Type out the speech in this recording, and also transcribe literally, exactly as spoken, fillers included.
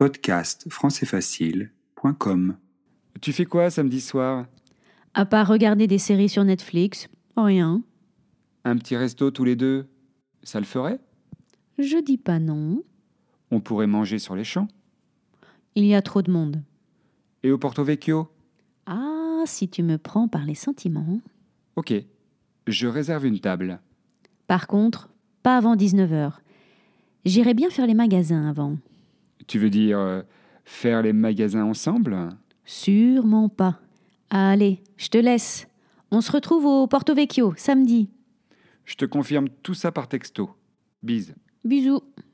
podcast français facile point com. Tu fais quoi samedi soir? À part regarder des séries sur Netflix, rien. Un petit resto tous les deux, ça le ferait? Je dis pas non. On pourrait manger sur les champs. Il y a trop de monde. Et au Porto Vecchio? Ah, si tu me prends par les sentiments. Ok, je réserve une table. Par contre, pas avant dix-neuf heures. J'irai bien faire les magasins avant. Tu veux dire euh, faire les magasins ensemble? Sûrement pas. Allez, je te laisse. On se retrouve au Porto Vecchio, samedi. Je te confirme tout ça par texto. Bise. Bisous.